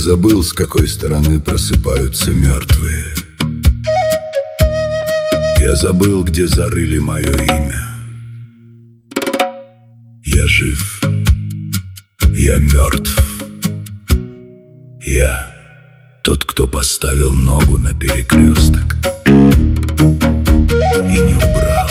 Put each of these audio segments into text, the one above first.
забыл, с какой стороны просыпаются мертвые. Я забыл, где зарыли мое имя. Я жив, я мертв. Я тот, кто поставил ногу на перекресток и не убрал.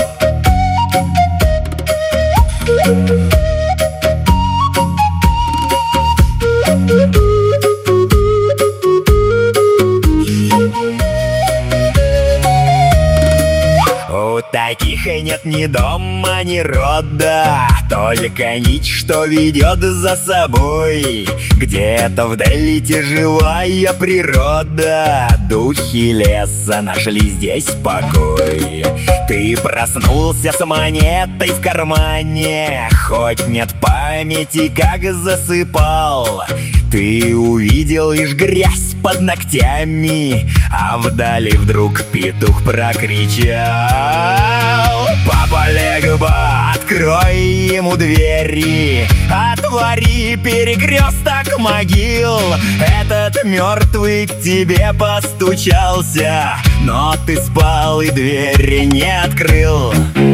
У таких и нет ни дома, ни рода, только нить, что ведет за собой. Где-то вдали живая природа, духи леса нашли здесь покой. Ты проснулся с монетой в кармане, хоть нет памяти, как засыпал. Ты увидел лишь грязь под ногтями, а вдали вдруг петух прокричал: «Папа Легба, открой ему двери, отвори перекресток могил. Этот мертвый к тебе постучался, но ты спал и двери не открыл».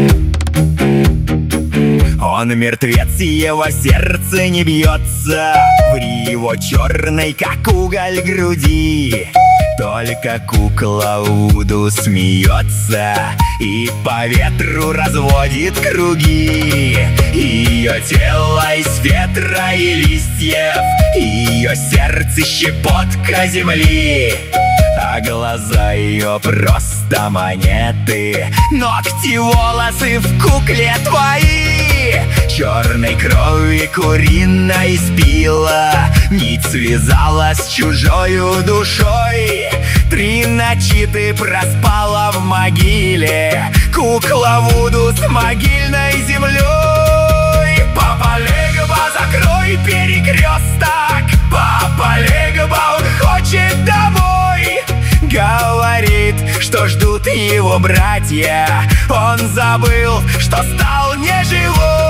Он мертвец, его сердце не бьется в его черной, как уголь, груди. Только кукла Вуду смеется и по ветру разводит круги. Ее тело из ветра и листьев, ее сердце щепотка земли, а глаза ее просто монеты, ногти, волосы в кукле твои. Черной крови куриной спила, нить связала с чужою душой. 3 ночи ты проспала в могиле, кукла Вуду с могильной землей. Папа Легба, закрой перекресток, папа Легба, он хочет домой. Говорит, что ждут его братья, он забыл, что стал неживой.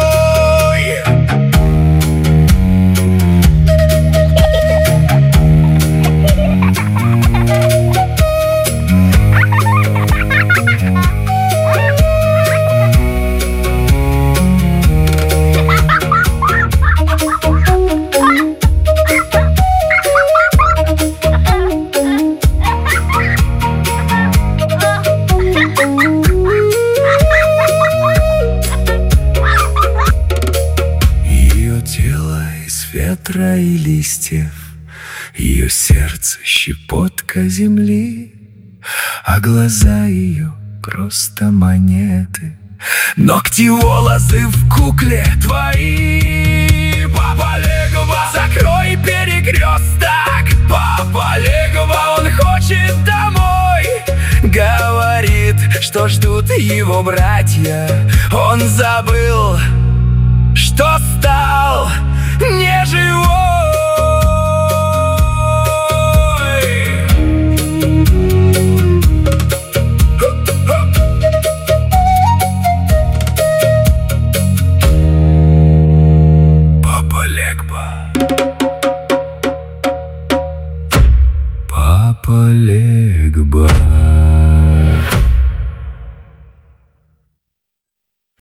Ветра и листьев, ее сердце щепотка земли, а глаза ее просто монеты, ногти, волосы в кукле твои. Папа Легба, закрой перекресток, папа Легба, он хочет домой. Говорит, что ждут его братья, он забыл, что стал неживой. Папа Легба, Папа Легба.